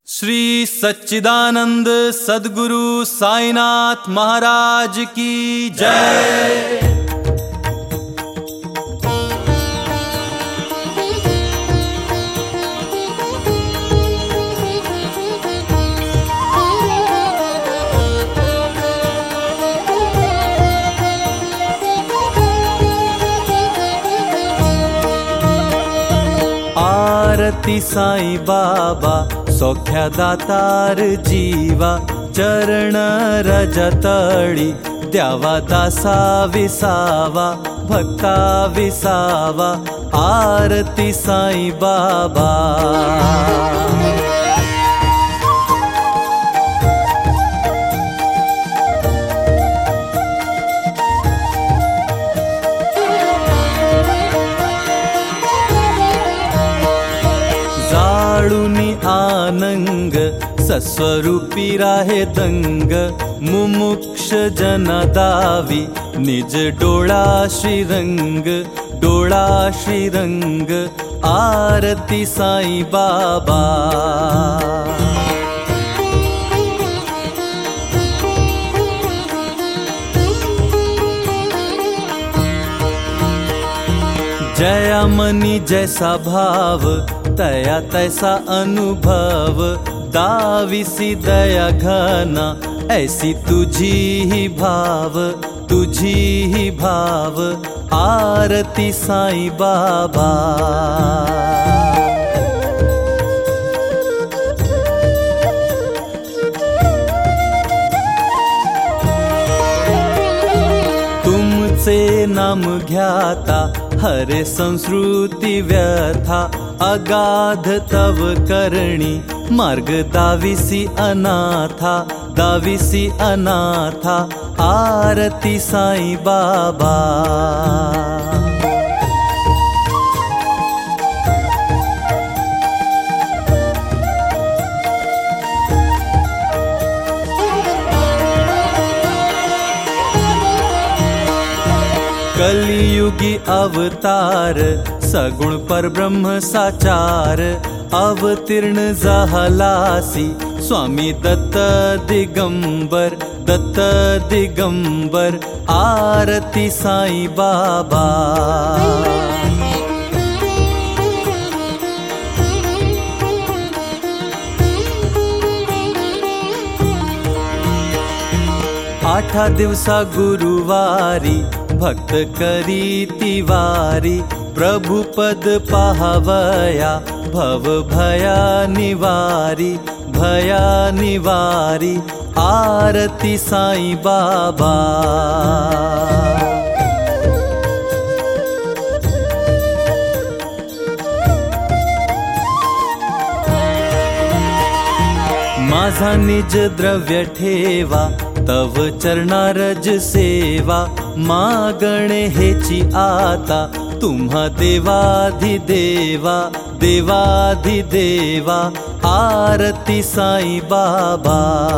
श्री सच्चिदानंद सद्गुरु साईनाथ महाराज की जय। आरती साई बाबा सौख्यादातार जीवा, चरण रजतळी द्यावा दासा विसावा, भक्ता विसावा। आरती साई बाबा। जाळुनी आनंग सस्वरूपी राहे दंग, मुमुक्ष जनदावी निज डोळा श्रीरंग, डोळा श्रीरंग। आरती साई बाबा। जया मनी जैसा भाव, तया तैसा अनुभव। दाविसी दया घना ऐसी तुझी ही भाव, तुझी ही भाव। आरती साई बाबा। तुमचे नाम घ्याता हरे संस्कृती व्यथा, अगाध तव करणी मार्ग दाविसी अनाथा, दाविसी अनाथा। आरती साई बाबा। कलियुगी अवतार सगुण पर ब्रह्म साचार, अवतीर्ण झालासी स्वामी दत्त दिगंबर, दत्त दिगंबर। आरती साई बाबा। आठा दिवसा गुरुवारी भक्त करी तिवारी, प्रभुपद पाहवया भव भया निवारी, भया निवारी। आरती साई बाबा। माझा निज द्रव्य ठेवा, तव चरणारज सेवा। मागणे हेची आता तुम्हा देवाधिदेवा, देवाधिदेवा। आरती साई बाबा।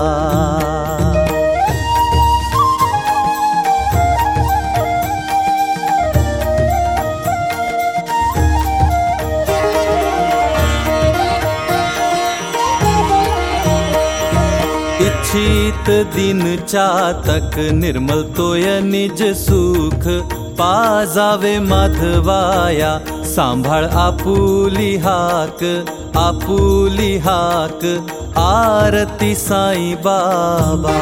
इच्छित दिन चातक निर्मल तोय निज सुख, पाजावे माधवाया सांभाळ आपुली हाक, आपुली हाक। आरती साई बाबा।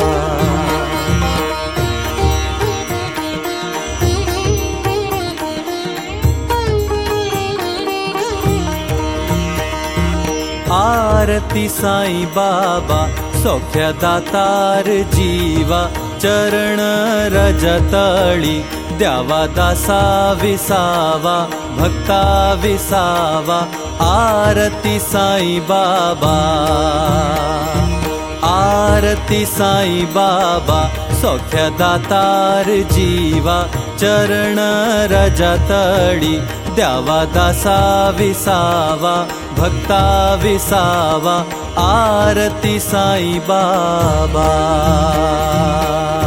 आरती साई बाबा सौख्यादातार जीवा, चरण रजतळी द्यावा दासा विसावा, भक्ता विसावा। आरती साई बाबा। आरती साई बाबा सौख्यादातार जीवा, चरण रजतळी द्यावा दासा विसावा, भक्ता विसावा। आरती साई बाबा।